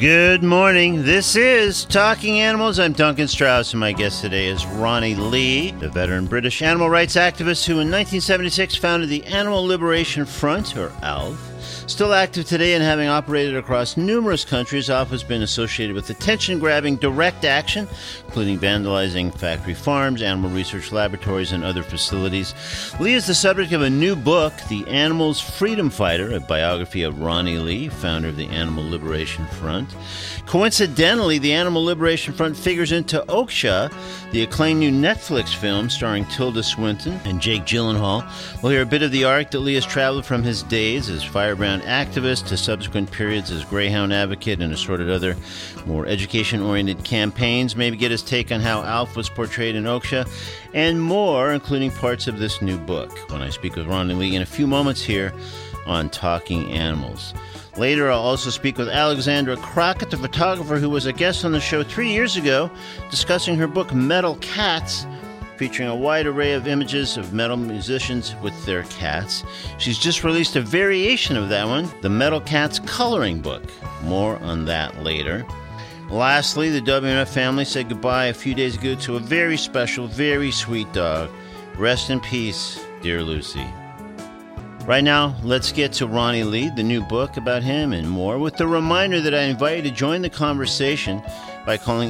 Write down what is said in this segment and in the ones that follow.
Good morning. This is Talking Animals. I'm Duncan Strauss, and my guest today is Ronnie Lee, the veteran British animal rights activist who in 1976 founded the Animal Liberation Front, or ALF. Still active today and having operated across numerous countries, ALF has been associated with attention-grabbing direct action, including vandalizing factory farms, animal research laboratories, and other facilities. Lee is the subject of a new book, The Animal's Freedom Fighter, a biography of Ronnie Lee, founder of the Animal Liberation Front. Coincidentally, the Animal Liberation Front figures into Okja, the acclaimed new Netflix film starring Tilda Swinton and Jake Gyllenhaal. We'll hear a bit of the arc that Lee has traveled from his days as firebrand activist to subsequent periods as Greyhound advocate and assorted other more education-oriented campaigns, maybe get his take on how ALF was portrayed in Okja, and more, including parts of this new book, when I speak with Ronnie Lee in a few moments here on Talking Animals. Later, I'll also speak with Alexandra Crockett, the photographer who was a guest on the show 3 years ago, discussing her book Metal Cats, featuring a wide array of images of metal musicians with their cats. She's just released a variation of that one, the Metal Cats Coloring Book. More on that later. Lastly, the WMF family said goodbye a few days ago to a very special, very sweet dog. Rest in peace, dear Lucy. Right now, let's get to Ronnie Lee, the new book about him and more, with the reminder that I invite you to join the conversation by calling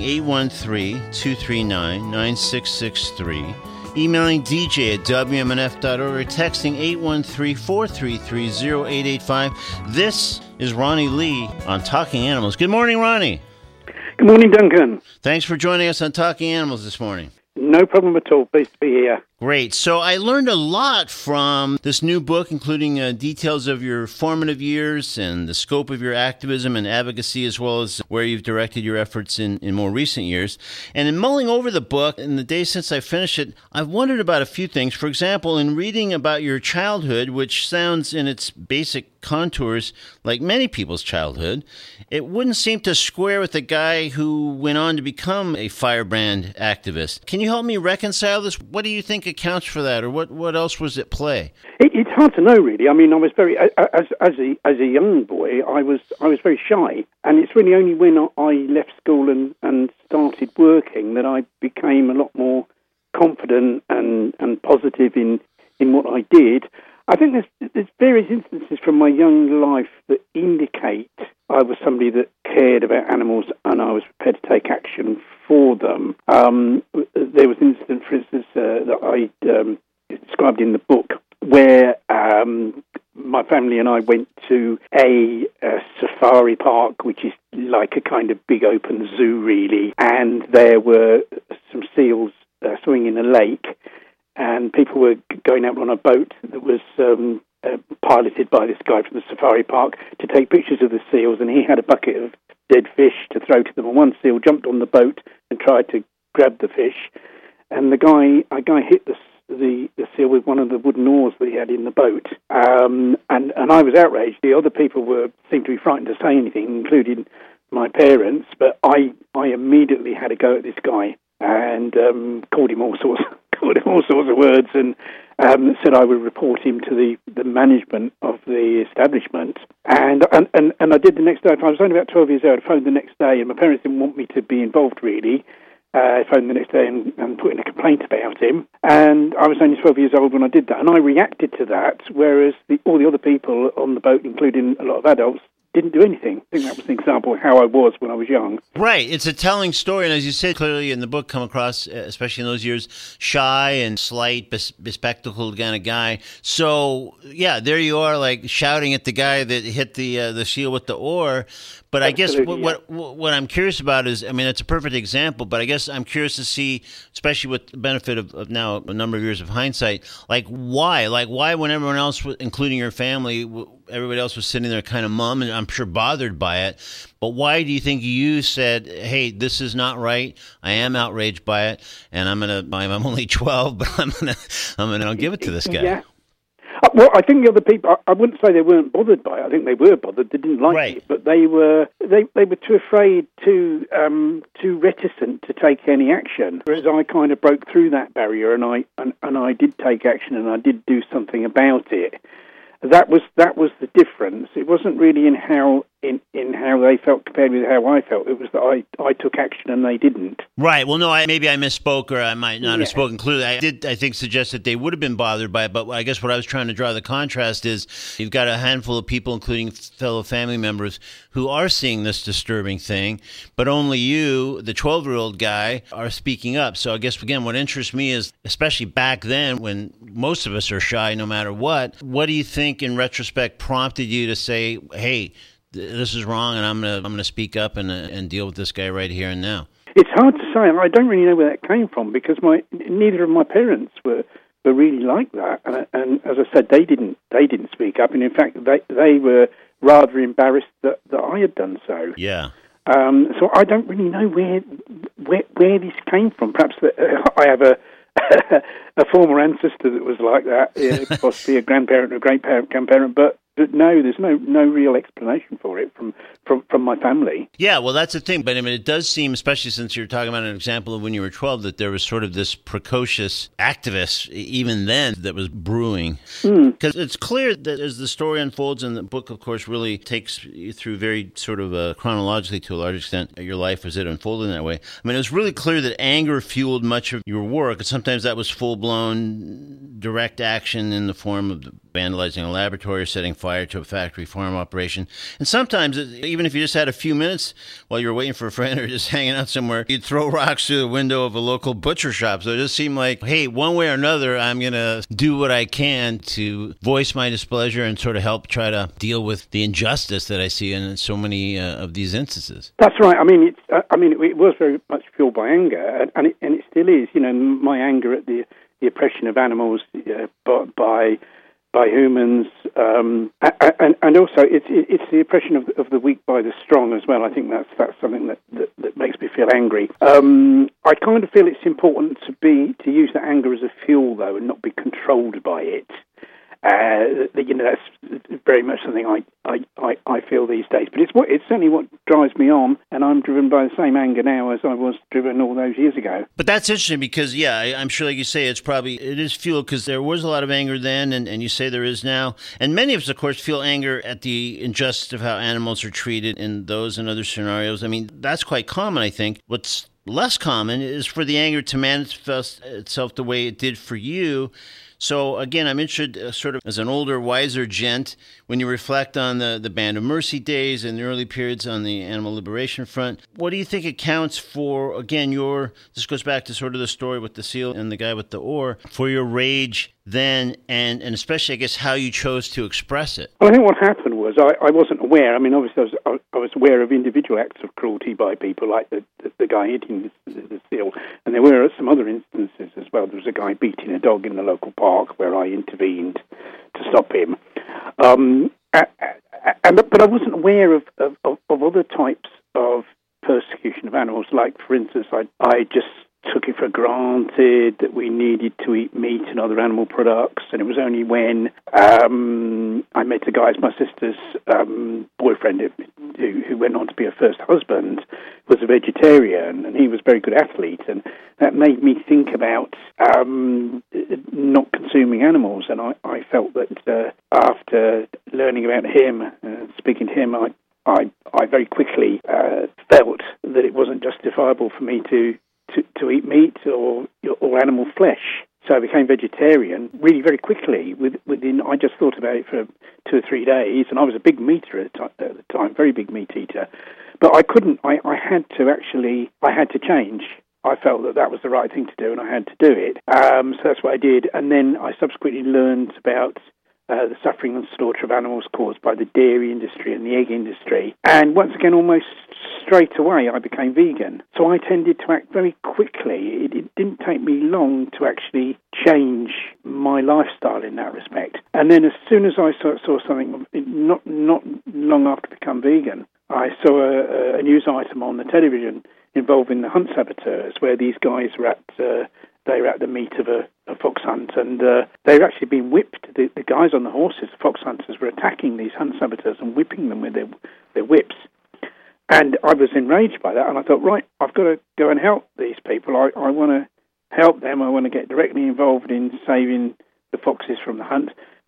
813-239-9663, emailing DJ at WMNF.org, or texting 813-433-0885. This is Ronnie Lee on Talking Animals. Good morning, Ronnie. Good morning, Duncan. Thanks for joining us on Talking Animals this morning. No problem at all. Pleased to be here. Great. So I learned a lot from this new book, including details of your formative years and the scope of your activism and advocacy, as well as where you've directed your efforts in more recent years. And in mulling over the book, in the days since I finished it, I've wondered about a few things. For example, in reading about your childhood, which sounds in its basic contours like many people's childhood, it wouldn't seem to square with the guy who went on to become a firebrand activist. Can you help me reconcile this? What do you think accounts for that, or what else was at play? It's hard to know, really. I mean, I was very as a young boy, I was very shy, and it's really only when I left school and started working that I became a lot more confident and positive in what I did. I think there's various instances from my young life that indicate I was somebody that cared about animals and I was prepared to take action for them. There was an incident, for instance, that I described in the book where my family and I went to a safari park, which is like a kind of big open zoo, really, and there were some seals swimming in a lake, and people were going out on a boat that was piloted by this guy from the safari park to take pictures of the seals, and he had a bucket of dead fish to throw to them, and one seal jumped on the boat and tried to grab the fish, and the guy hit the seal with one of the wooden oars that he had in the boat, and I was outraged. The other people seemed to be frightened to say anything, including my parents, but I immediately had a go at this guy and called him all sorts of words, and said I would report him to the management of the establishment. And I did the next day. I was only about 12 years old. I phoned the next day, and my parents didn't want me to be involved, really. I phoned the next day and put in a complaint about him. And I was only 12 years old when I did that. And I reacted to that, whereas all the other people on the boat, including a lot of adults, didn't do anything. I think that was an example of how I was when I was young. Right. It's a telling story. And as you said, clearly in the book, come across, especially in those years, shy and slight, bespectacled kind of guy. So, yeah, there you are, like shouting at the guy that hit the seal with the oar. But Absolutely, I guess what I'm curious about is, I mean, it's a perfect example, but I guess I'm curious to see, especially with the benefit of now a number of years of hindsight, like why when everyone else, including your family, everybody else was sitting there kind of mum and I'm sure bothered by it. But why do you think you said, hey, this is not right. I am outraged by it. And I'm only 12, but I'm gonna give it to this guy. Yeah. Well, I think the other people, I wouldn't say they weren't bothered by it. I think they were bothered. They didn't like it, but they were too afraid, too reticent to take any action. Whereas I kind of broke through that barrier, and I did take action, and I did do something about it. That was the difference. It wasn't really in how in how they felt compared with how I felt. It was that I took action and they didn't. Right. Well, no, maybe I misspoke, or I might not have spoken clearly. I did, I think, suggest that they would have been bothered by it, but I guess what I was trying to draw the contrast is you've got a handful of people, including fellow family members, who are seeing this disturbing thing, but only you, the 12-year-old guy, are speaking up. So I guess, again, what interests me is, especially back then when most of us are shy no matter what do you think in retrospect prompted you to say, hey, this is wrong, and I'm gonna speak up and deal with this guy right here and now? It's hard to say. I don't really know where that came from because neither of my parents were really like that, and as I said, they didn't speak up, and in fact, they were rather embarrassed that I had done so. Yeah. So I don't really know where this came from. Perhaps I have a former ancestor that was like that, possibly a grandparent or a great-grandparent, but no, there's no real explanation for it from my family. Yeah, well, that's the thing. But I mean, it does seem, especially since you're talking about an example of when you were 12, that there was sort of this precocious activist, even then, that was brewing. Because it's clear that as the story unfolds, and the book, of course, really takes you through very sort of chronologically to a large extent your life as it unfolded in that way. I mean, it was really clear that anger fueled much of your work, and sometimes that was full-blown direct action in the form of vandalizing a laboratory or setting fire to a factory farm operation. And sometimes, even if you just had a few minutes while you were waiting for a friend or just hanging out somewhere, you'd throw rocks through the window of a local butcher shop. So it just seemed like, hey, one way or another, I'm going to do what I can to voice my displeasure and sort of help try to deal with the injustice that I see in so many of these instances. That's right. I mean, it was very much fueled by anger, and it still is. You know, my anger at the oppression of animals by humans, and also it's the oppression of the weak by the strong as well. I think that's something that makes me feel angry. I kind of feel it's important to use that anger as a fuel, though, and not be controlled by it. That's very much something I feel these days. But it's certainly what drives me on, and I'm driven by the same anger now as I was driven all those years ago. But that's interesting because, yeah, I'm sure, like you say, it is fuel because there was a lot of anger then, and you say there is now. And many of us, of course, feel anger at the injustice of how animals are treated in those and other scenarios. I mean, that's quite common, I think. What's less common is for the anger to manifest itself the way it did for you. So, again, I'm interested sort of as an older, wiser gent, when you reflect on the Band of Mercy days and the early periods on the animal liberation front, what do you think accounts for, again, this goes back to sort of the story with the seal and the guy with the oar, for your rage then, and especially, I guess, how you chose to express it? Well, I think what happened was I wasn't aware. I mean, obviously, I was aware of individual acts of cruelty by people, like the guy hitting the seal, and there were some other instances as well. There was a guy beating a dog in the local park where I intervened to stop him. But I wasn't aware of other types of persecution of animals. Like, for instance, I just took it for granted that we needed to eat meat and other animal products, and it was only when I met a guy as my sister's boyfriend, who went on to be her first husband, was a vegetarian, and he was a very good athlete, and that made me think about not consuming animals, and I felt that after learning about him, speaking to him, I very quickly felt that it wasn't justifiable for me to eat meat or animal flesh. So I became vegetarian really very quickly. I just thought about it for 2 or 3 days, and I was a big meater at the time, very big meat eater. But I couldn't. I had to change. I felt that was the right thing to do, and I had to do it. So that's what I did. And then I subsequently learned about the suffering and slaughter of animals caused by the dairy industry and the egg industry. And once again, almost straight away, I became vegan. So I tended to act very quickly. It didn't take me long to actually change my lifestyle in that respect. And then as soon as I saw something, not long after becoming vegan, I saw a news item on the television involving the hunt saboteurs, where these guys were at the meat of a fox hunt, and they were actually being whipped. The guys on the horses, the fox hunters, were attacking these hunt saboteurs and whipping them with their whips. And I was enraged by that, and I thought, right, I've got to go and help these people. I want to help them. I want to get directly involved in saving the foxes from the hunt.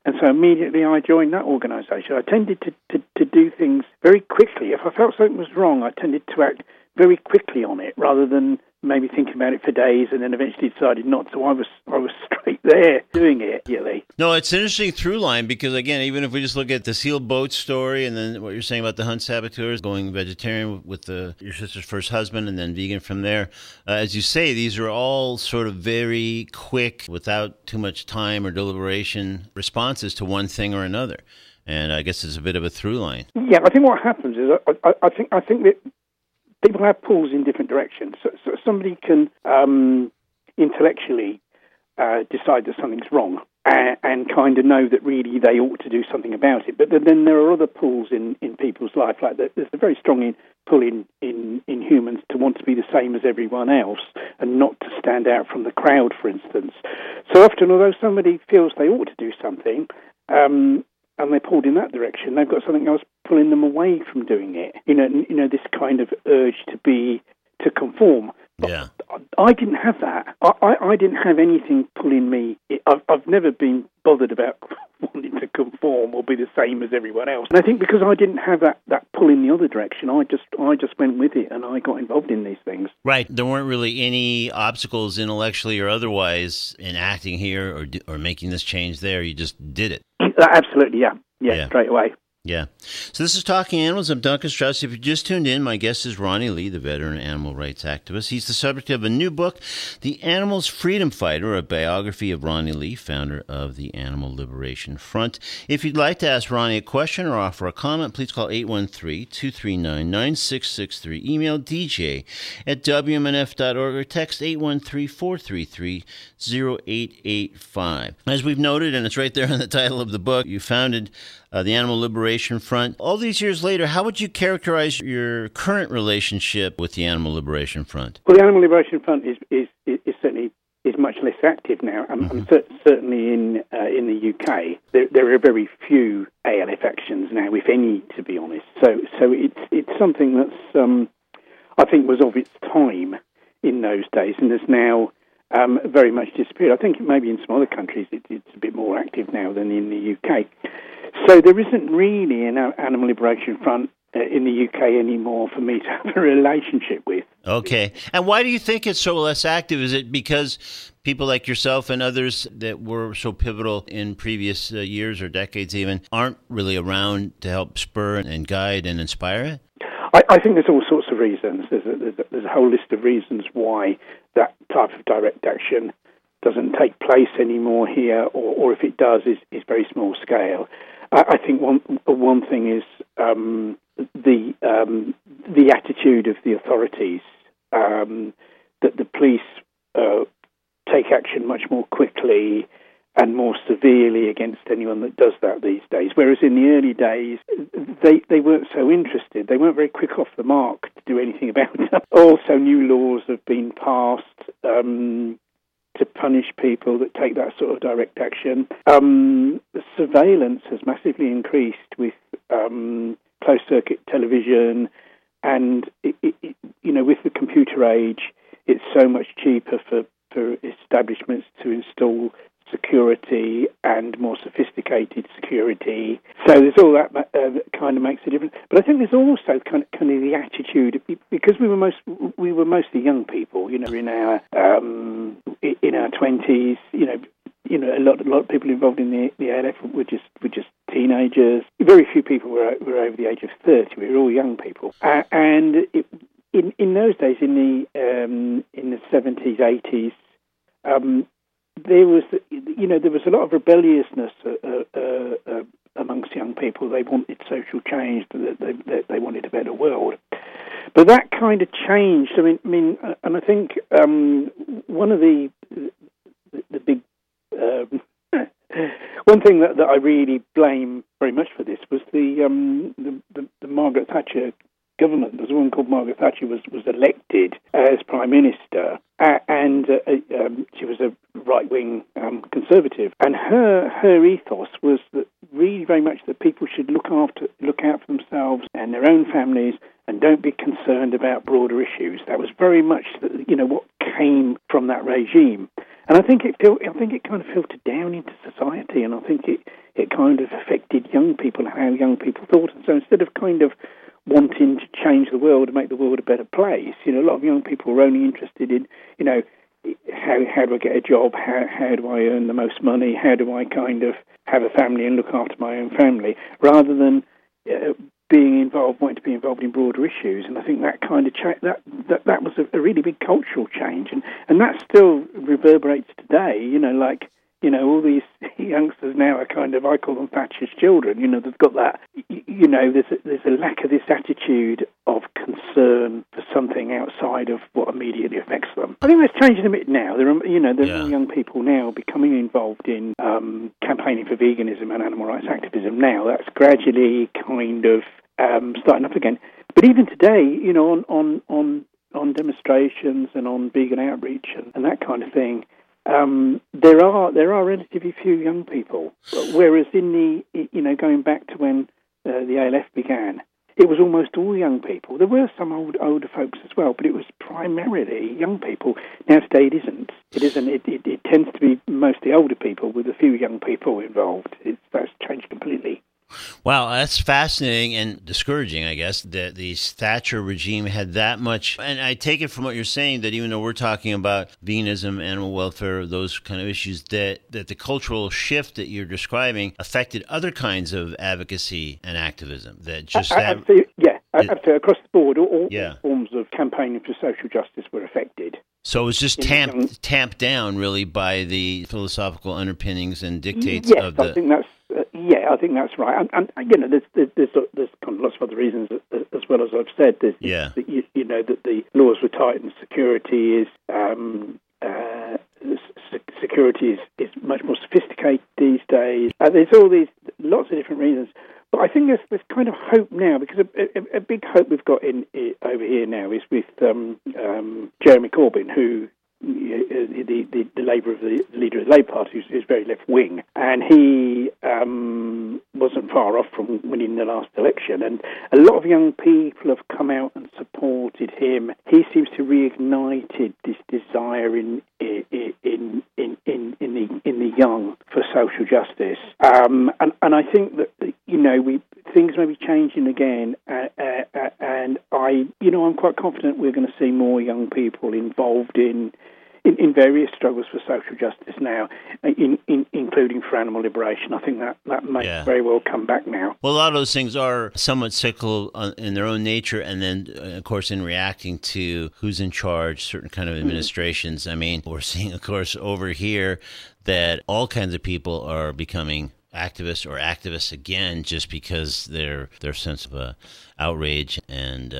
And so immediately I joined that organisation. I tended to do things very quickly. If I felt something was wrong, I tended to act very quickly on it rather than maybe thinking about it for days and then eventually decided not to. I was straight there doing it, really. No, it's an interesting through line because, again, even if we just look at the sealed boat story and then what you're saying about the Hunt saboteurs going vegetarian with your sister's first husband and then vegan from there, as you say, these are all sort of very quick, without too much time or deliberation, responses to one thing or another. And I guess it's a bit of a through line. Yeah, I think what happens is I think that people have pulls in different directions. So somebody can intellectually decide that something's wrong and kind of know that really they ought to do something about it. But then there are other pulls in people's life, like there's a very strong pull in humans to want to be the same as everyone else and not to stand out from the crowd, for instance. So often, although somebody feels they ought to do something, and they're pulled in that direction, they've got something else pulling them away from doing it. You know, this kind of urge to conform. Yeah. I didn't have that. I didn't have anything pulling me. I've never been bothered about wanting to conform or be the same as everyone else. And I think because I didn't have that pull in the other direction, I just went with it and I got involved in these things. Right. There weren't really any obstacles intellectually or otherwise in acting here or making this change there. You just did it. Absolutely, yeah, straight away. Yeah. So this is Talking Animals. I'm Duncan Strauss. If you just tuned in, my guest is Ronnie Lee, the veteran animal rights activist. He's the subject of a new book, The Animal's Freedom Fighter, a biography of Ronnie Lee, founder of the Animal Liberation Front. If you'd like to ask Ronnie a question or offer a comment, please call 813-239-9663. Email dj@wmnf.org or text 813-433-0885. As we've noted, and it's right there in the title of the book, you founded the Animal Liberation Front. All these years later, how would you characterize your current relationship with the Animal Liberation Front? Well, the Animal Liberation Front is certainly much less active now. Certainly in the UK, there are very few ALF actions now, if any, to be honest. So it's something that's I think was of its time in those days, and has now very much disappeared. I think maybe in some other countries it's a bit more active now than in the UK. So there isn't really an Animal Liberation Front in the UK anymore for me to have a relationship with. Okay. And why do you think it's so less active? Is it because people like yourself and others that were so pivotal in previous years or decades even aren't really around to help spur and guide and inspire it? I think there's all sorts of reasons. There's a whole list of reasons why that type of direct action doesn't take place anymore here, or if it does, is very small scale. I think one thing is the attitude of the authorities, that the police take action much more quickly and more severely against anyone that does that these days. Whereas in the early days, they weren't so interested. They weren't very quick off the mark to do anything about it. Also, new laws have been passed to punish people that take that sort of direct action. The surveillance has massively increased with closed-circuit television, and with the computer age, it's so much cheaper for establishments to install security and more sophisticated security. So there's all that kind of makes a difference. But I think there's also kind of the attitude, because we were mostly young people, in our 20s. A lot of people involved in the ALF were just teenagers. Very few people were over the age of 30. We were all young people, and in those days, in the 70s, 80s. There was a lot of rebelliousness amongst young people. They wanted social change. They wanted a better world. But that kind of changed. I mean, and I think one of the big one thing that I really blame very much for this was the Margaret Thatcher government. There's a woman called Margaret Thatcher was elected as Prime Minister, and she was a right-wing conservative. And her ethos was that really very much that people should look out for themselves and their own families and don't be concerned about broader issues. That was very much what came from that regime. And I think it kind of filtered down into society, and I think it kind of affected young people and how young people thought. And so instead of kind of wanting to change the world and make the world a better place, a lot of young people were only interested in, how do I get a job? How do I earn the most money? How do I kind of have a family and look after my own family, rather than wanting to be involved in broader issues? And I think that kind of that was a really big cultural change, and that still reverberates today. All these youngsters now are kind of, I call them Thatcher's children. They've got that. There's a lack of this attitude of concern for something outside of what immediately affects them. I think that's changing a bit now. There are more young people now becoming involved in campaigning for veganism and animal rights activism. Now that's gradually kind of starting up again. But even today, on demonstrations and on vegan outreach and that kind of thing, there are relatively few young people. Whereas in the going back to when the ALF began, it was almost all young people. There were some older folks as well, but it was primarily young people. Now today it isn't. It tends to be mostly older people with a few young people involved. That's changed completely. Wow, that's fascinating and discouraging, I guess, that the Thatcher regime had that much. And I take it from what you're saying that even though we're talking about veganism, animal welfare, those kind of issues, that the cultural shift that you're describing affected other kinds of advocacy and activism. That just absolutely, across the board, all forms of campaigning for social justice were affected. So it was just tamped down, really, by the philosophical underpinnings and dictates of the... I think that's right. And there's kind of lots of other reasons as well, as I've said. There's that the laws were tightened. Security is much more sophisticated these days. There's all these lots of different reasons. But I think there's kind of hope now, because a big hope we've got over here now is with Jeremy Corbyn, who the leader of the Labour Party, who's very left wing, and he wasn't far off from winning the last election. And a lot of young people have come out and supported him. He seems to reignited this desire in the young for social justice. And I think that things may be changing again, and I'm quite confident we're going to see more young people involved in various struggles for social justice now, including for animal liberation. I think that may very well come back now. Well, a lot of those things are somewhat cyclical in their own nature, and then, of course, in reacting to who's in charge, certain kind of administrations. I mean, we're seeing, of course, over here that all kinds of people are becoming activists again, just because their sense of outrage and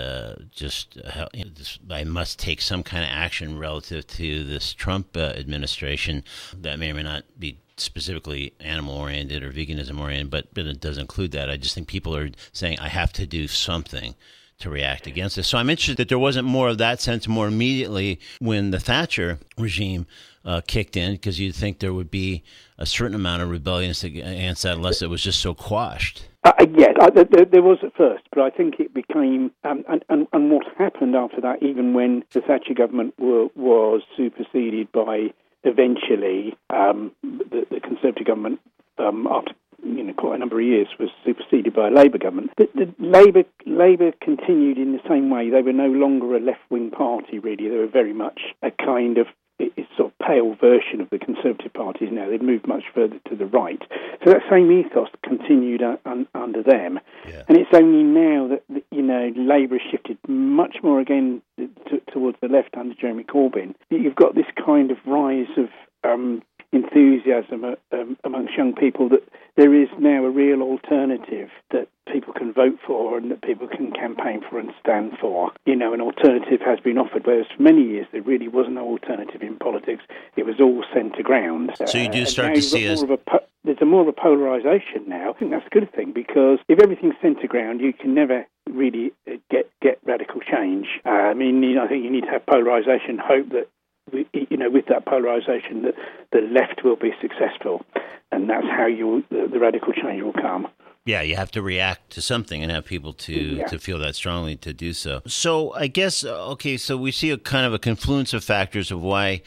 I must take some kind of action relative to this Trump administration that may or may not be specifically animal-oriented or veganism-oriented, but it does include that. I just think people are saying, I have to do something to react against this. So I'm interested that there wasn't more of that sense more immediately when the Thatcher regime kicked in, because you'd think there would be a certain amount of rebellion against that unless it was just so quashed. There was at first, but I think it became, and what happened after that, even when the Thatcher government was superseded by, eventually, the Conservative government, after quite a number of years, was superseded by a Labour government. The Labour continued in the same way. They were no longer a left-wing party, really. They were very much a kind of sort of pale version of the Conservative parties now. They'd moved much further to the right. So that same ethos continued under them. Yeah. And it's only now that Labour has shifted much more again towards the left under Jeremy Corbyn. You've got this kind of rise of enthusiasm amongst young people that there is now a real alternative that people can vote for and that people can campaign for and stand for. An alternative has been offered, whereas for many years there really was no alternative in politics. It was all centre ground. So you do start to see there's more of a polarisation now. I think that's a good thing, because if everything's centre ground, you can never really get radical change. I think you need to have polarisation, hope that with that polarisation that the left will be successful, and that's how the radical change will come. Yeah, you have to react to something and have people to feel that strongly to do so. So I guess, so we see a kind of a confluence of factors of why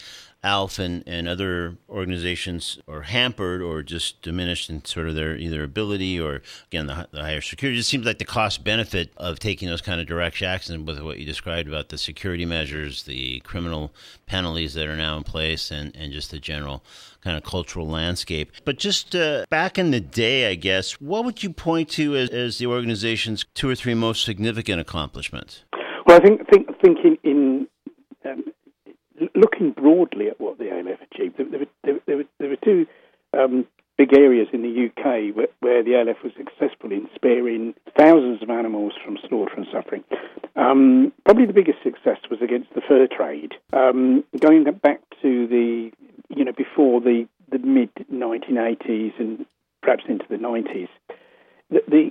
ALF and other organizations are hampered or just diminished in sort of their either ability or, again, the higher security. It seems like the cost-benefit of taking those kind of direct actions with what you described about the security measures, the criminal penalties that are now in place, and just the general kind of cultural landscape. But just back in the day, I guess, what would you point to as the organization's 2 or 3 most significant accomplishments? Well, I think in looking broadly at what the ALF achieved, there were 2 big areas in the UK where the ALF was successful in sparing thousands of animals from slaughter and suffering. Probably the biggest success was against the fur trade. Going back to before the mid-1980s and perhaps into the 90s, the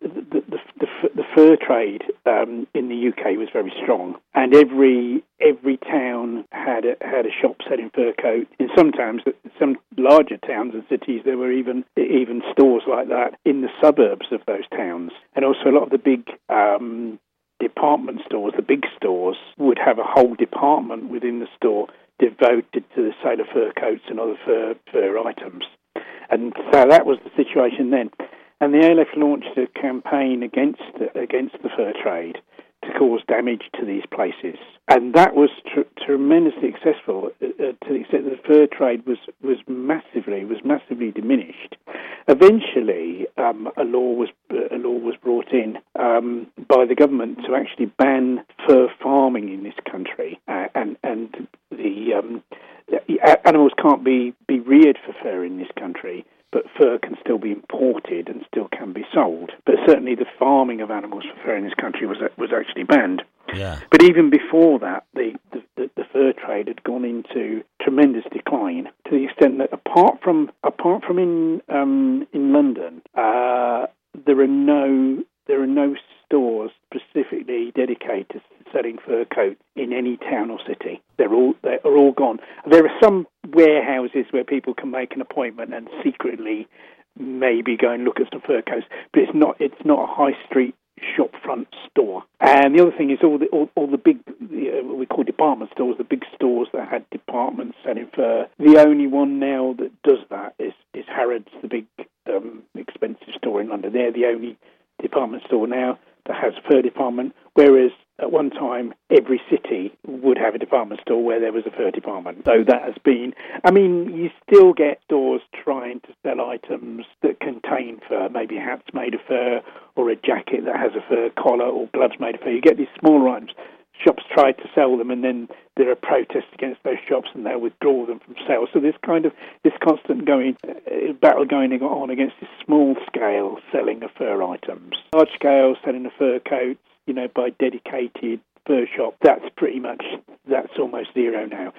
fur trade in the UK was very strong, and every town had a shop selling fur coat. In some towns, some larger towns and cities, there were even stores like that in the suburbs of those towns, and also a lot of the big department stores, the big stores, would have a whole department within the store devoted to the sale of fur coats and other fur items. And so that was the situation then. And the ALF launched a campaign against the fur trade to cause damage to these places. And that was tremendously successful to the extent that the fur trade was massively diminished. Eventually, a law was brought in by the government to actually ban fur farming in this country, and the animals can't be reared for fur in this country, but fur can still be imported and still can be sold. But certainly the farming of animals for fur in this country was actually banned. Yeah. But even before that, the fur trade had gone into tremendous decline to the extent that apart from in London, there are no stores specifically dedicated to selling fur coats in any town or city. They are all gone. There are some warehouses where people can make an appointment and secretly maybe go and look at some fur coats, but it's not a high street shop front store. And the other thing is all the big what we call department stores, the big stores that had departments selling fur. The only one now that does that is Harrods, the big expensive store in London. They're the only department store now that has a fur department, whereas at one time every city would have a department store where there was a fur department. So that has been, you still get stores trying to sell items that contain fur, maybe hats made of fur or a jacket that has a fur collar or gloves made of fur. You get these smaller items. Shops try to sell them, and then there are protests against those shops, and they'll withdraw them from sale. So there's kind of this constant battle going on against this small-scale selling of fur items. Large-scale selling of fur coats, by dedicated fur shop, that's almost zero now.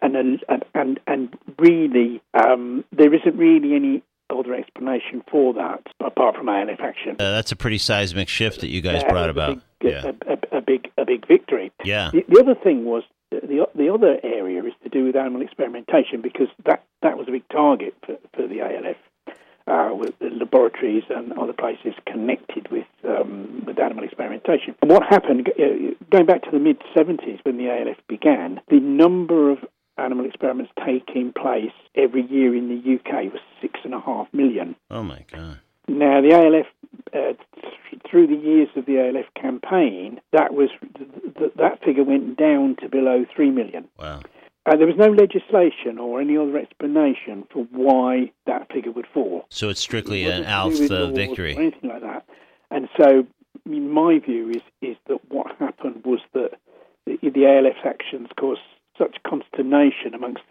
And really, there isn't really any other explanation for that apart from ALF action. That's a pretty seismic shift that you guys brought about. A big victory. Yeah. The other thing was the other area is to do with animal experimentation, because that was a big target for the ALF. With the laboratories and other places connected with animal experimentation. And what happened, going back to the mid-70s when the ALF began, the number of animal experiments taking place every year in the UK was 6.5 million. Oh my God. Now, the ALF, through the years of the ALF campaign, that figure went down to below 3 million. Wow. There was no legislation or any other explanation for why that figure would fall. So it's strictly an ALF victory. Or anything like that. And so my view is that what happened was that the ALF's actions caused such consternation amongst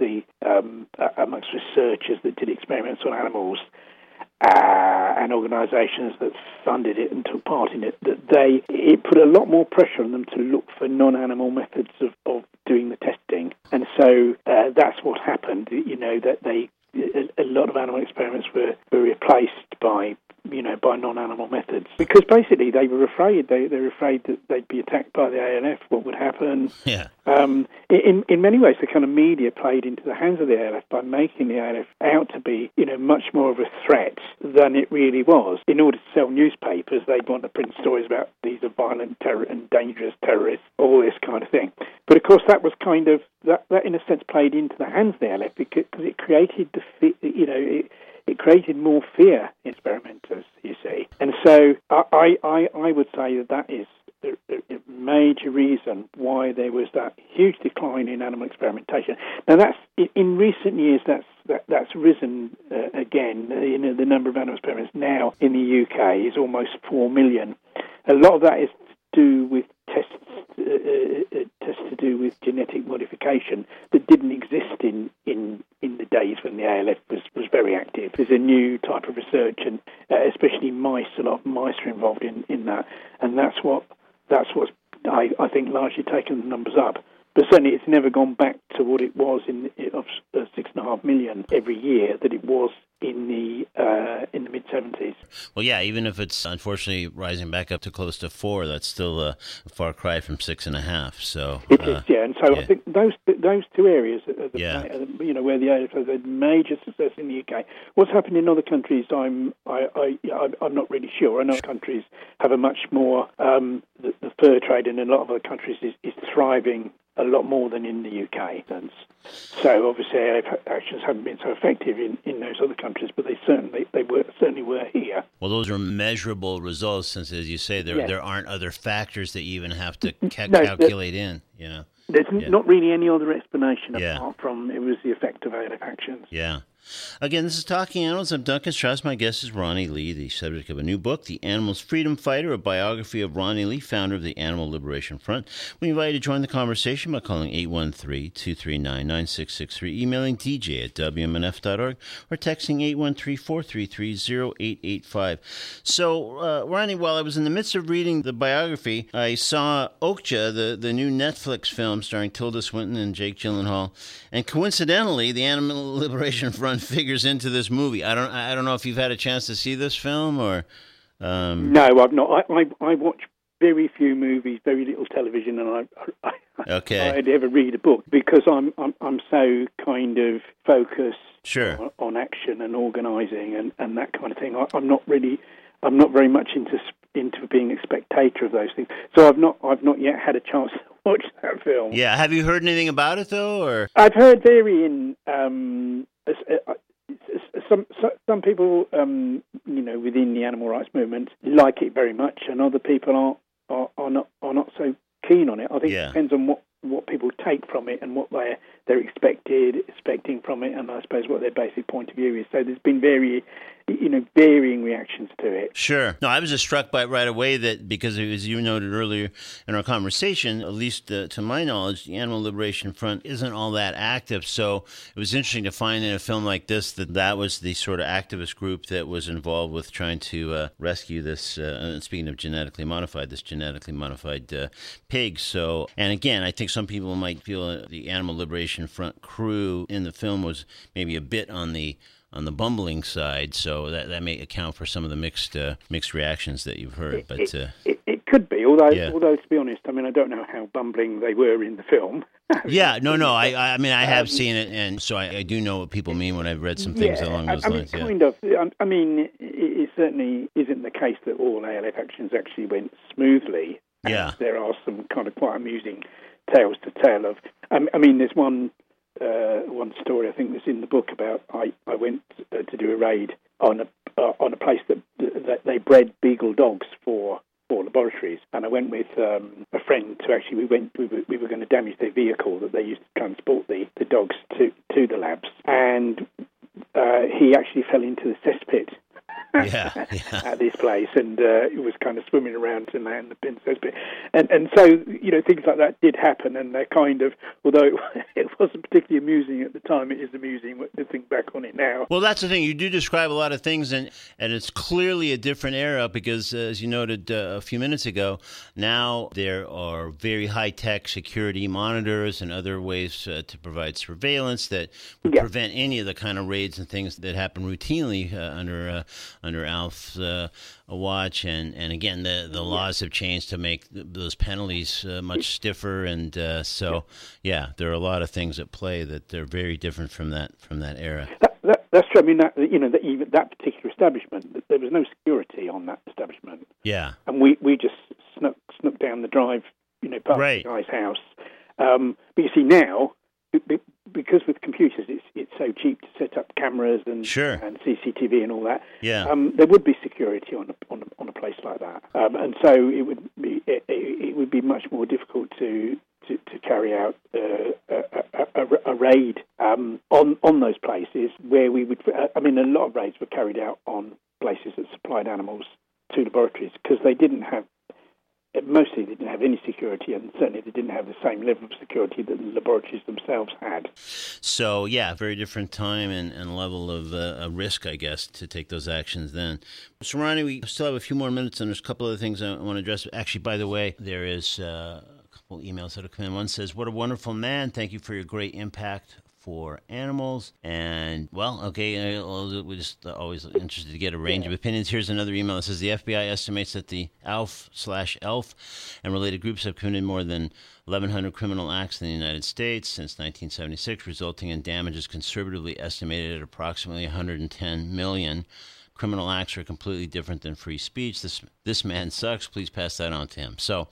researchers that did experiments on animals and organisations that funded it and took part in it, that it put a lot more pressure on them to look for non-animal methods of doing the testing. And so that's what happened, that a lot of animal experiments were replaced by non-animal methods, because basically they were afraid. They were afraid that they'd be attacked by the ALF. What would happen? Yeah. In many ways, the kind of media played into the hands of the ALF by making the ALF out to be, much more of a threat than it really was. In order to sell newspapers, they'd want to print stories about these are violent and dangerous terrorists, all this kind of thing. But of course, that was kind of that in a sense played into the hands of the ALF because it created it created more fear in experimenters, you see. And so I would say that is a major reason why there was that huge decline in animal experimentation. Now, that's in recent years that's risen again. The number of animal experiments now in the UK is almost 4 million. A lot of that is to do with tests to do with genetic modification that didn't exist in the days when the ALF was very active. There's a new type of research, and especially mice. A lot of mice are involved in that, and that's what's I think largely taken the numbers up. But certainly, it's never gone back to what it was of 6.5 million every year that it was in the mid-70s. Well, yeah, even if it's unfortunately rising back up to close to 4, that's still a far cry from 6.5. So it is, yeah. And so I think those two areas, where the ALF has had major success in the UK. What's happened in other countries, I'm not really sure. I know countries have a much more the fur trade in a lot of other countries is thriving a lot more than in the UK. And so obviously ALF actions haven't been so effective in those other countries, but they certainly were here. Well, those are measurable results, since, as you say, there aren't other factors that you even have to calculate in. There's not really any other explanation apart from it was the effect of ALF actions. Yeah. Again, this is Talking Animals. I'm Duncan Strauss. My guest is Ronnie Lee, the subject of a new book, The Animal's Freedom Fighter, a biography of Ronnie Lee, founder of the Animal Liberation Front. We invite you to join the conversation by calling 813-239-9663, emailing dj@wmnf.org, or texting 813-433-0885. So, Ronnie, while I was in the midst of reading the biography, I saw Okja, the new Netflix film starring Tilda Swinton and Jake Gyllenhaal, and coincidentally, the Animal Liberation Front figures into this movie. I don't know if you've had a chance to see this film or. No, I've not. I watch very few movies, very little television, and I'd ever read a book because I'm so kind of focused on action and organising and that kind of thing. I'm not very much into being a spectator of those things. So I've not yet had a chance to watch that film. Yeah, have you heard anything about it though, or? I've heard varying. Some people, within the animal rights movement, like it very much, and other people are not so keen on it. I think it depends on what people take from it and what they're expecting from it, and I suppose what their basic point of view is. So there's been varying reactions to it. Sure. No, I was just struck by it right away that because, as you noted earlier in our conversation, at least to my knowledge, the Animal Liberation Front isn't all that active. So it was interesting to find in a film like this that was the sort of activist group that was involved with trying to rescue this, speaking of genetically modified pig. So, and again, I think some people might feel the Animal Liberation Front crew in the film was maybe a bit on the bumbling side, so that may account for some of the mixed reactions that you've heard. But it could be, although to be honest, I mean, I don't know how bumbling they were in the film. I mean, I have seen it, and so I do know what people mean when I've read some things along those lines. Kind of. I mean, it certainly isn't the case that all ALF actions actually went smoothly. Yeah, there are some kind of quite amusing tales to tell of. I mean, there's one story I think that's in the book about I went to do a raid on a place that they bred beagle dogs for laboratories, and I went with a friend to actually we were going to damage their vehicle that they used to transport the dogs to the labs, and he actually fell into the cesspit. At this place, and it was kind of swimming around in the cesspit, and so things like that did happen, and they're kind of, although it wasn't particularly amusing at the time, it is amusing to think back on it now. Well, that's the thing. You do describe a lot of things, and it's clearly a different era because, as you noted a few minutes ago, now there are very high-tech security monitors and other ways to provide surveillance that would prevent any of the kind of raids and things that happen routinely under ALF's watch, and again, the laws have changed to make those penalties much stiffer, and there are a lot of things at play that they're very different from that era. That's true. I mean, even that particular establishment, there was no security on that establishment. Yeah, and we just snuck down the drive, past the guy's house, But you see now, because with computers it's so cheap to set up cameras and CCTV and all that. Yeah. There would be security on a place like that, and so it would be much more difficult to carry out a raid on those places where we would. I mean, a lot of raids were carried out on places that supplied animals to laboratories because they didn't have. Mostly they didn't have any security, and certainly they didn't have the same level of security that the laboratories themselves had. So, yeah, very different time and level of risk, I guess, to take those actions then. So, Ronnie, we still have a few more minutes, and there's a couple other things I want to address. Actually, by the way, there is a couple emails that have come in. One says, "What a wonderful man. Thank you for your great impact for animals." And, well, okay, we're just always interested to get a range of opinions. Here's another email that says the FBI estimates that the ALF/ELF and related groups have committed more than 1,100 criminal acts in the United States since 1976, resulting in damages conservatively estimated at approximately 110 million. Criminal acts are completely different than free speech. This man sucks. Please pass that on to him. So,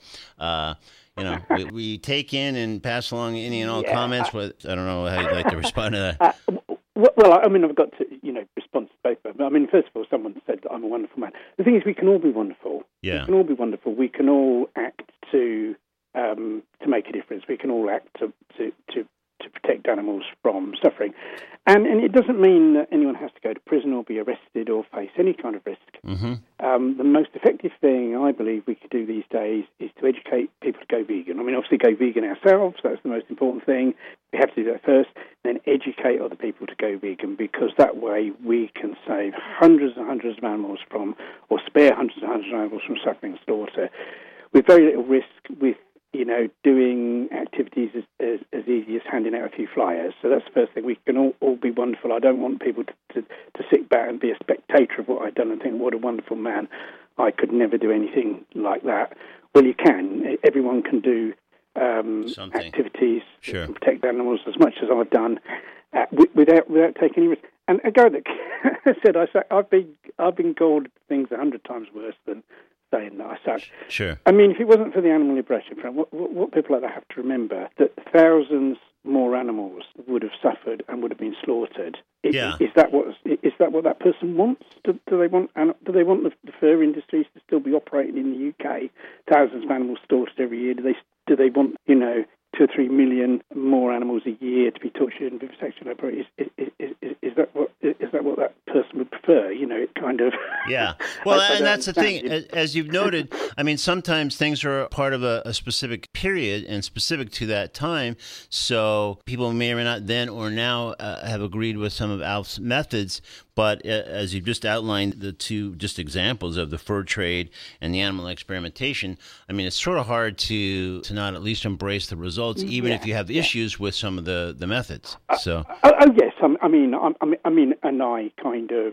we take in and pass along any and all comments. I don't know how you'd like to respond to that. Well, I mean, I've got to, respond to both of them. I mean, first of all, someone said that I'm a wonderful man. The thing is, we can all be wonderful. Yeah. We can all be wonderful. We can all act to make a difference. We can all act to protect animals from suffering. And it doesn't mean that anyone has to go to prison or be arrested or face any kind of risk. Mm-hmm. The most effective thing I believe we could do these days is to educate people to go vegan. I mean, obviously go vegan ourselves, that's the most important thing. We have to do that first, then educate other people to go vegan, because that way we can save hundreds and hundreds of animals or spare hundreds and hundreds of animals from suffering and slaughter with very little risk, with doing activities as easy as handing out a few flyers. So that's the first thing. We can all be wonderful. I don't want people to sit back and be a spectator of what I've done and think, what a wonderful man. I could never do anything like that. Well, you can. Everyone can do activities that can protect animals as much as I've done without taking any risk. And a guy that said, I've been called things 100 times worse than saying that I suck. Sure. I mean, if it wasn't for the Animal Liberation Front, what people like that have to remember, that thousands more animals would have suffered and would have been slaughtered. Is that what that person wants? Do they want the fur industries to still be operating in the UK? Thousands of animals slaughtered every year. Do they want 2 or 3 million more animals a year to be tortured in vivisection laboratories? Is that what that person would prefer? It kind of. Yeah. Well, and that's the thing. As you've noted, I mean, sometimes things are part of a specific period and specific to that time. So people may or may not then or now have agreed with some of Alf's methods. But as you've just outlined, the two just examples of the fur trade and the animal experimentation, I mean, it's sort of hard to not at least embrace the results, even if you have issues with some of the methods. So. Yes, I mean, and I kind of,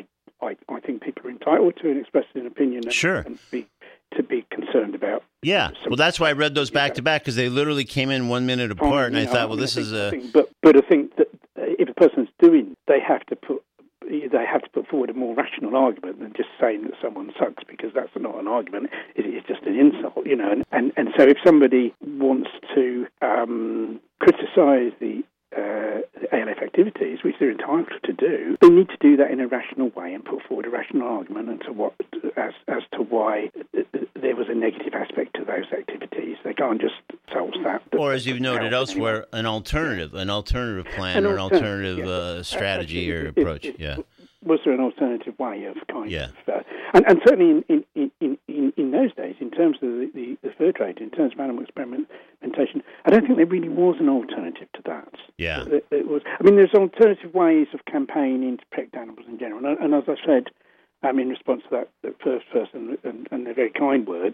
I think people are entitled to express an opinion and to be concerned about. Yeah, well, that's why I read those back to back, because they literally came in 1 minute apart, and I thought, well, this is a. But I think that if a person's doing, they have to put forward a more rational argument than just saying that someone sucks, because that's not an argument. It's just an insult, And so if somebody wants to criticise the ALF activities, which they're entitled to do, they need to do that in a rational way and put forward a rational argument as to why there was a negative aspect to those activities. They can't just solve that. Or, as you've noted elsewhere, an alternative plan or an alternative strategy or approach. Yeah. Was there an alternative way of and certainly in those days, in terms of the fur trade, in terms of animal experimentation, I don't think there really was an alternative to that. Yeah. It was. I mean, there's alternative ways of campaigning to protect animals in general, and as I said, in response to that first person and their very kind words,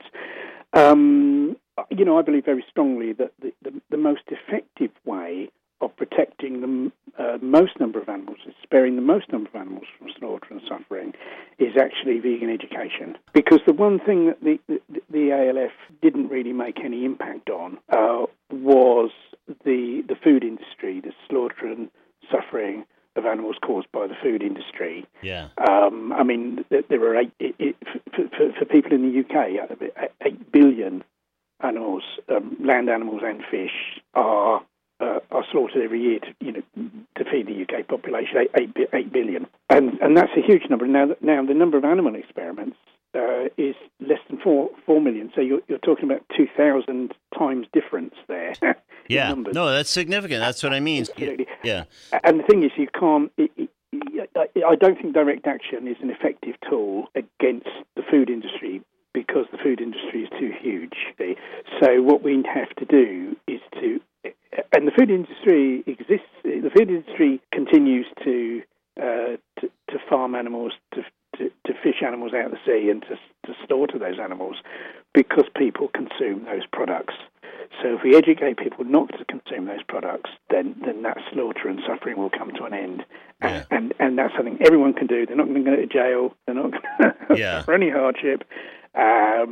I believe very strongly that the most effective way of protecting the most number of animals, sparing the most number of animals from slaughter and suffering, is actually vegan education. Because the one thing that the ALF didn't really make any impact on was the food industry, the slaughter and suffering of animals caused by the food industry. Yeah. I mean, there are for people in the UK, 8 billion animals, land animals and fish, are slaughtered every year to feed the UK population, 8 billion, and that's a huge number. Now the number of animal experiments is less than 4 million. So you're talking about 2,000 times difference there. Yeah, no, that's significant. That's what I mean. Absolutely. Yeah. And the thing is, you can't. I don't think direct action is an effective tool against the food industry because the food industry is too huge. So what we have to do is and the food industry exists. The food industry continues to farm animals, to fish animals out of the sea, and to slaughter those animals because people consume those products. So if we educate people not to consume those products, then that slaughter and suffering will come to an end. Yeah. And that's something everyone can do. They're not going to go to jail. They're not going to suffer any hardship. I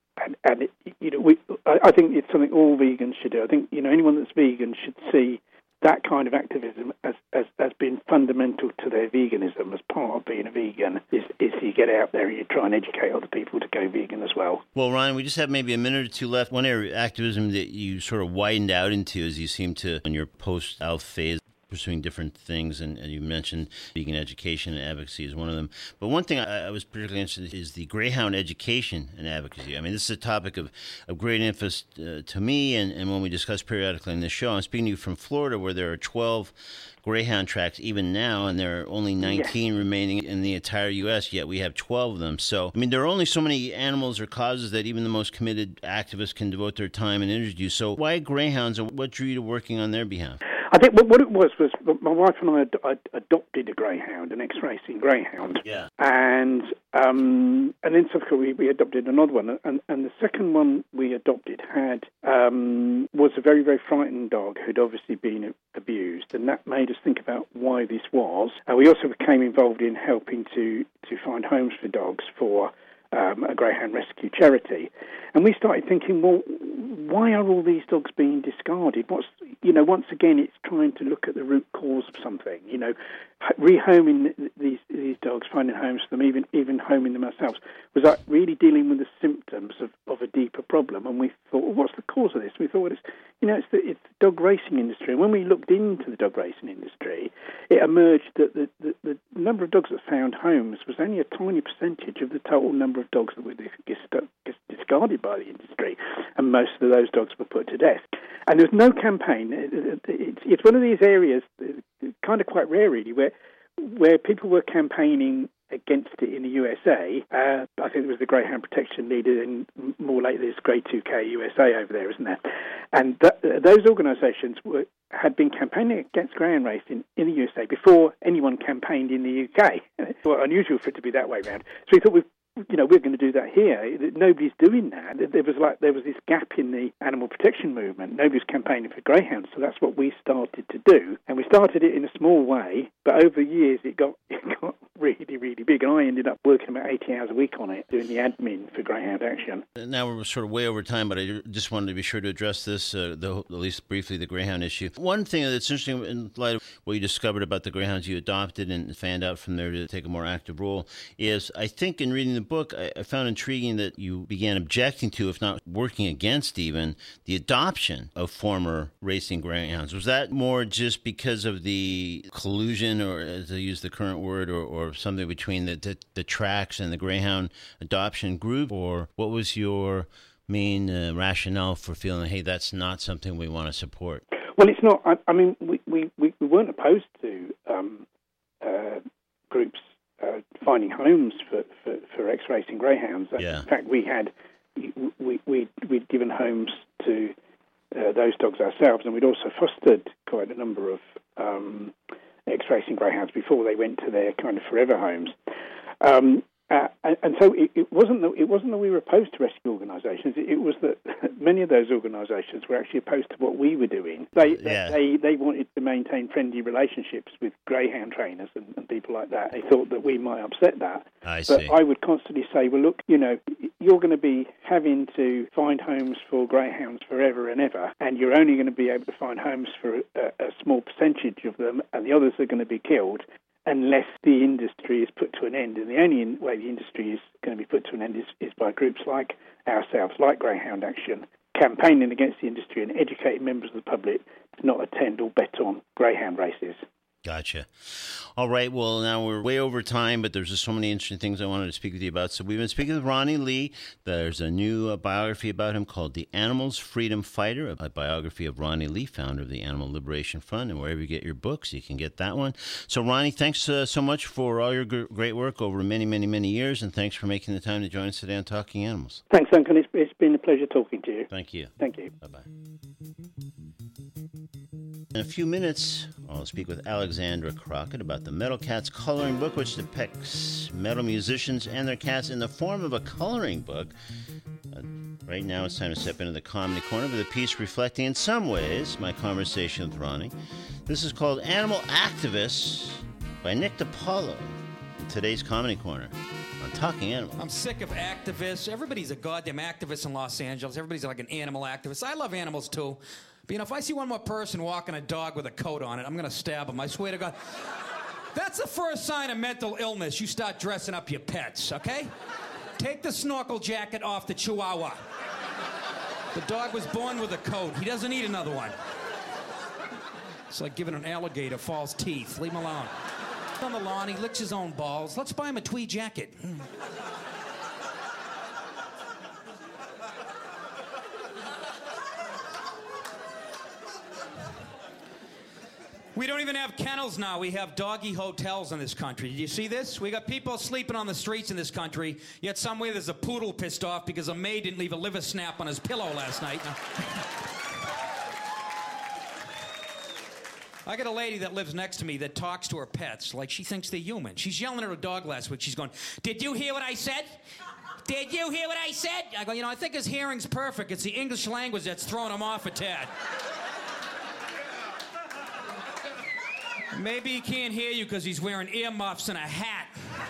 think it's something all vegans should do. I think anyone that's vegan should see that kind of activism as being fundamental to their veganism. As part of being a vegan is you get out there and you try and educate other people to go vegan as well. Well, Ryan, we just have maybe a minute or two left. One area of activism that you sort of widened out into as you seem to, in your post-Alf phase, pursuing different things, and you mentioned vegan education and advocacy is one of them. But one thing I was particularly interested in is the greyhound education and advocacy. I mean, this is a topic of great interest to me, and when we discuss periodically in this show. I'm speaking to you from Florida, where there are 12 greyhound tracks even now, and there are only 19 remaining in the entire U.S., yet we have 12 of them. So, I mean, there are only so many animals or causes that even the most committed activists can devote their time and energy to. So why greyhounds, and what drew you to working on their behalf? I think what it was my wife and I adopted a greyhound, an ex-racing greyhound. Yeah. And then subsequently we adopted another one. And the second one we adopted was a very, very frightened dog who'd obviously been abused. And that made us think about why this was. And we also became involved in helping to find homes for dogs for a greyhound rescue charity. And we started thinking, well, why are all these dogs being discarded? Once again, it's trying to look at the root cause of something. Rehoming these dogs, finding homes for them, even homing them ourselves, was like really dealing with the symptoms of a deeper problem. And we thought, well, what's the cause of this? We thought, it's the dog racing industry. And when we looked into the dog racing industry, it emerged that the number of dogs that found homes was only a tiny percentage of the total number of dogs that were discarded by the industry, and most of those dogs were put to death. And there's no campaign. It's one of these areas, kind of quite rare really, where people were campaigning against it in the USA. I think it was the Greyhound Protection Leader, and more lately there's Grey 2K USA over there, isn't there? And those organisations had been campaigning against greyhound racing in the USA before anyone campaigned in the UK. It's unusual for it to be that way around. So we thought we're going to do that here. Nobody's doing that. There was this gap in the animal protection movement. Nobody's campaigning for greyhounds, so that's what we started to do. And we started it in a small way, but over the years it got really, really big. And I ended up working about 80 hours a week on it, doing the admin for Greyhound Action. Now we're sort of way over time, but I just wanted to be sure to address this, at least briefly, the greyhound issue. One thing that's interesting in light of what you discovered about the greyhounds you adopted and fanned out from there to take a more active role is, I think in reading the book, I found intriguing that you began objecting to, if not working against even, the adoption of former racing greyhounds. Was that more just because of the collusion, or as I use the current word, or something between the tracks and the greyhound adoption group? Or what was your main rationale for feeling, hey, that's not something we want to support? Well, it's not. I mean, we weren't opposed to groups finding homes for ex-racing greyhounds. Yeah. In fact, we'd given homes to those dogs ourselves, and we'd also fostered quite a number of ex-racing greyhounds before they went to their kind of forever homes. And so it wasn't that we were opposed to rescue organisations. It was that many of those organisations were actually opposed to what we were doing. They wanted to maintain friendly relationships with greyhound trainers and people like that. They thought that we might upset that. But I would constantly say, well, look, you're going to be having to find homes for greyhounds forever and ever, and you're only going to be able to find homes for a small percentage of them, and the others are going to be killed unless the industry is put to an end. And the only way the industry is going to be put to an end is by groups like ourselves, like Greyhound Action, campaigning against the industry and educating members of the public to not attend or bet on greyhound races. Gotcha. All right. Well, now we're way over time, but there's just so many interesting things I wanted to speak with you about. So we've been speaking with Ronnie Lee. There's a new biography about him called The Animals Freedom Fighter, a biography of Ronnie Lee, founder of the Animal Liberation Front. And wherever you get your books, you can get that one. So, Ronnie, thanks so much for all your great work over many, many, many years. And thanks for making the time to join us today on Talking Animals. Thanks, Duncan. It's been a pleasure talking to you. Thank you. Thank you. Bye-bye. In a few minutes, I'll speak with Alexandra Crockett about the Metal Cats coloring book, which depicts metal musicians and their cats in the form of a coloring book. Right now, it's time to step into the comedy corner with a piece reflecting, in some ways, my conversation with Ronnie. This is called Animal Activists by Nick DiPaolo in today's Comedy Corner on Talking Animals. I'm sick of activists. Everybody's a goddamn activist in Los Angeles. Everybody's like an animal activist. I love animals, too. But, if I see one more person walking a dog with a coat on it, I'm going to stab him. I swear to God. That's the first sign of mental illness. You start dressing up your pets, okay? Take the snorkel jacket off the Chihuahua. The dog was born with a coat. He doesn't need another one. It's like giving an alligator false teeth. Leave him alone. On the lawn, he licks his own balls. Let's buy him a tweed jacket. We don't even have kennels now. We have doggy hotels in this country. Did you see this? We got people sleeping on the streets in this country, yet somewhere there's a poodle pissed off because a maid didn't leave a liver snap on his pillow last night. I got a lady that lives next to me that talks to her pets like she thinks they're human. She's yelling at her dog last week. She's going, "Did you hear what I said? Did you hear what I said?" I go, I think his hearing's perfect. It's the English language that's throwing him off a tad. Maybe he can't hear you because he's wearing earmuffs and a hat.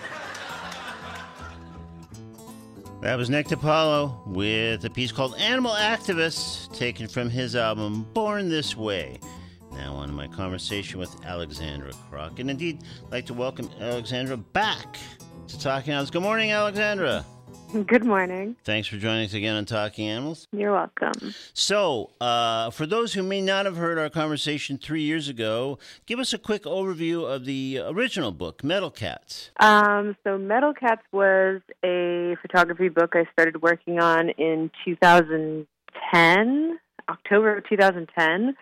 That was Nick DiPaolo with a piece called Animal Activists, taken from his album Born This Way. Now on to my conversation with Alexandra Crockett. And indeed, I'd like to welcome Alexandra back to Talking Animals. Good morning, Alexandra. Good morning. Thanks for joining us again on Talking Animals. You're welcome. So, for those who may not have heard our conversation 3 years ago, give us a quick overview of the original book, Metal Cats. So Metal Cats was a photography book I started working on in 2010, October of 2010.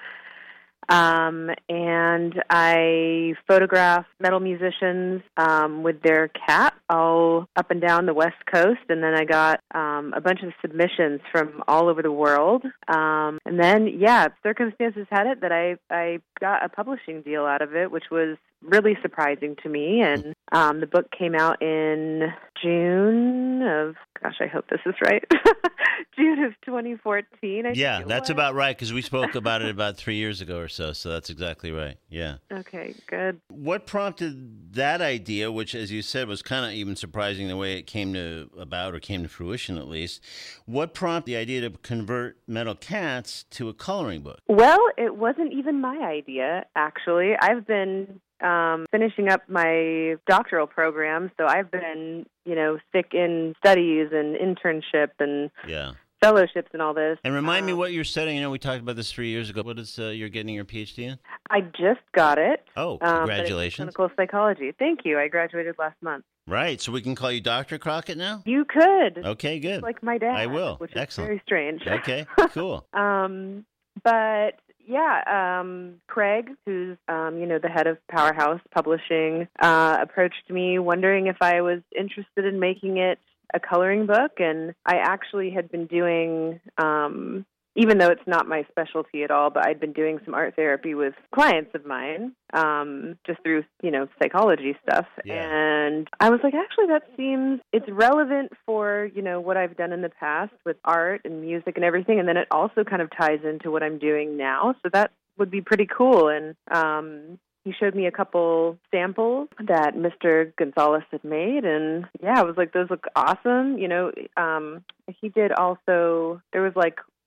And I photographed metal musicians with their cat all up and down the West Coast, and then I got a bunch of submissions from all over the world. And then, circumstances had it that I got a publishing deal out of it, which was really surprising to me. And the book came out in June of, I hope this is right, June of 2014. Yeah, that's about right, because we spoke about it about 3 years ago or so that's exactly right, yeah. Okay, good. What prompted that idea, which, as you said, was kind of even surprising the way it came to fruition at least, what prompted the idea to convert Metal Cats to a coloring book? Well, it wasn't even my idea, actually. I've been finishing up my doctoral program, so I've been, sick in studies and internship and fellowships and all this. And remind me what you're studying. We talked about this 3 years ago. What is you're getting your PhD in? I just got it. Oh, congratulations. Clinical psychology. Thank you. I graduated last month. Right, so we can call you Dr. Crockett now? You could. Okay, good. Like my dad. I will. Which Excellent. is very strange. Okay, cool. But Craig, who's, the head of Powerhouse Publishing, approached me wondering if I was interested in making it a coloring book. And I actually had been doing, even though it's not my specialty at all, but I'd been doing some art therapy with clients of mine, just through, psychology stuff. Yeah. And I was like, actually, it's relevant for, what I've done in the past with art and music and everything. And then it also kind of ties into what I'm doing now. So that would be pretty cool. And he showed me a couple samples that Mr. Gonzalez had made, and I was like, those look awesome. He did also, there was like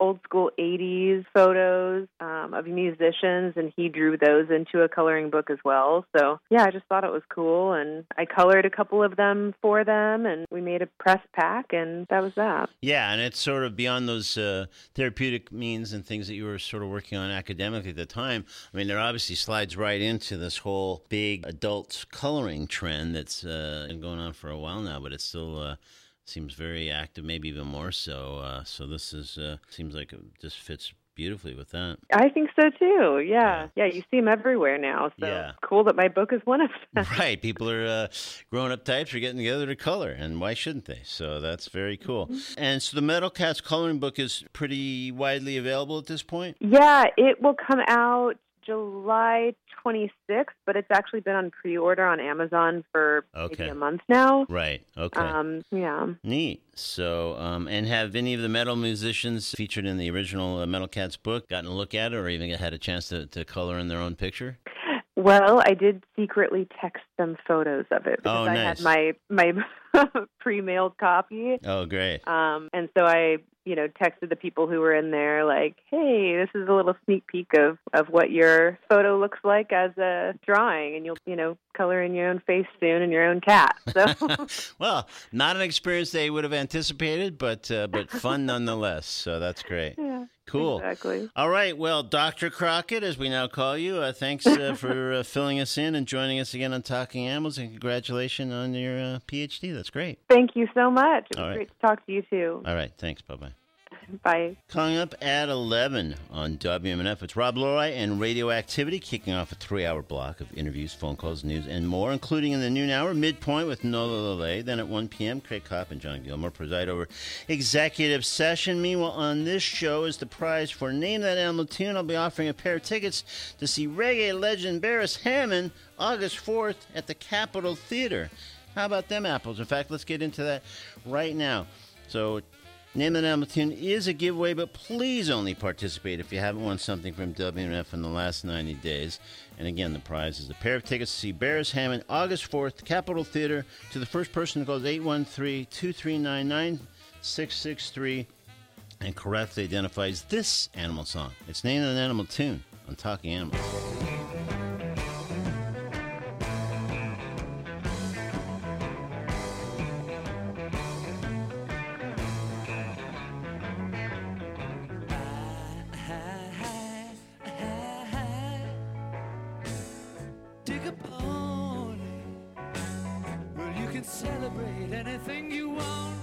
old school 80s photos of musicians, and he drew those into a coloring book as well. So, yeah, I just thought it was cool, and I colored a couple of them for them, and we made a press pack, and that was that. Yeah, and it's sort of beyond those therapeutic means and things that you were sort of working on academically at the time. I mean, there obviously slides right into this whole big adult coloring trend that's been going on for a while now, but it still seems very active, maybe even more so. So this is seems like it just fits beautifully with that. I think so too. Yeah. You see them everywhere now. So it's cool that my book is one of them. Right. People are grown-up types are getting together to color, and why shouldn't they? So that's very cool. Mm-hmm. And so the Metal Cats coloring book is pretty widely available at this point? Yeah, it will come out July 26th, but it's actually been on pre-order on Amazon for maybe a month now. Right. Okay. Yeah. Neat. So, and have any of the metal musicians featured in the original Metal Cats book gotten a look at it, or even had a chance to color in their own picture? Well, I did secretly text them photos of it because I had my pre-mailed copy. Oh, great. And so I texted the people who were in there like, hey, this is a little sneak peek of what your photo looks like as a drawing, and you'll, color in your own face soon and your own cat. So, well, not an experience they would have anticipated, but fun nonetheless. So that's great. Yeah. Cool. Exactly. All right. Well, Dr. Crockett, as we now call you, thanks for filling us in and joining us again on Talking Animals, and congratulations on your PhD. That's great. Thank you so much. It was great to talk to you, too. All right. Thanks. Bye-bye. Bye. Coming up at 11 on WMNF, it's Rob Loray and Radioactivity, kicking off a 3-hour block of interviews, phone calls, news, and more, including in the noon hour, Midpoint with Nola Lalay. Then at 1 p.m., Craig Kopp and John Gilmore preside over Executive Session. Meanwhile, on this show is the prize for Name That Animal Tune. I'll be offering a pair of tickets to see reggae legend Beres Hammond August 4th at the Capitol Theater. How about them apples? In fact, let's get into that right now. So, Name That Animal Tune is a giveaway, but please only participate if you haven't won something from WMNF in the last 90 days. And again, the prize is a pair of tickets to see Beres Hammond August 4th, Capitol Theater. To the first person who calls 813-239-9663 and correctly identifies this animal song. It's Name That Animal Tune on Talking Animals. Celebrate anything you want.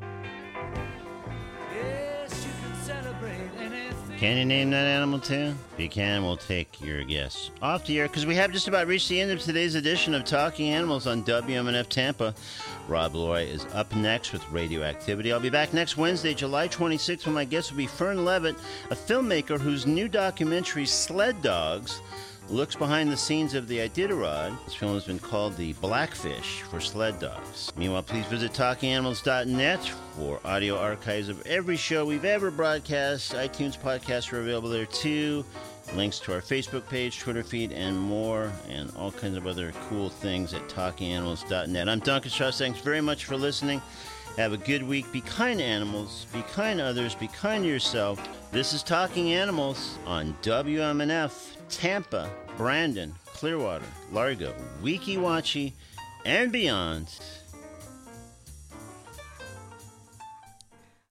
Yes, you can celebrate anything. Can you name that animal tune? If you can, we'll take your guess. Off the air, because we have just about reached the end of today's edition of Talking Animals on WMNF Tampa. Rob Loray is up next with Radioactivity. I'll be back next Wednesday, July 26th, when my guest will be Fern Levitt, a filmmaker whose new documentary, Sled Dogs, looks behind the scenes of the Iditarod. This film has been called The Blackfish for Sled Dogs. Meanwhile, please visit TalkingAnimals.net for audio archives of every show we've ever broadcast. iTunes podcasts are available there too. Links to our Facebook page, Twitter feed, and more, and all kinds of other cool things at TalkingAnimals.net. I'm Duncan Strauss. Thanks very much for listening. Have a good week. Be kind to animals. Be kind to others. Be kind to yourself. This is Talking Animals on WMNF. Tampa, Brandon, Clearwater, Largo, Weeki Wachee, and beyond.